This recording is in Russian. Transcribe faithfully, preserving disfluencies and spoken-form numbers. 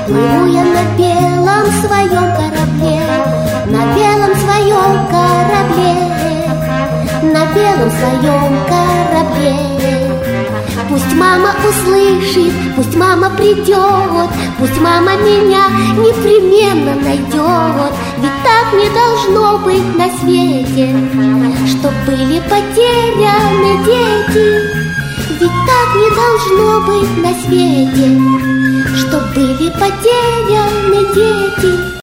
Плыву я на белом своем корабле, на белом своем корабле, на белом своем корабле. Пусть мама услышит, пусть мама придет, пусть мама меня непременно найдет. Ведь так не должно быть на свете, чтоб были потеряны дети. Ведь так не должно быть на свете, чтоб были потеряны дети.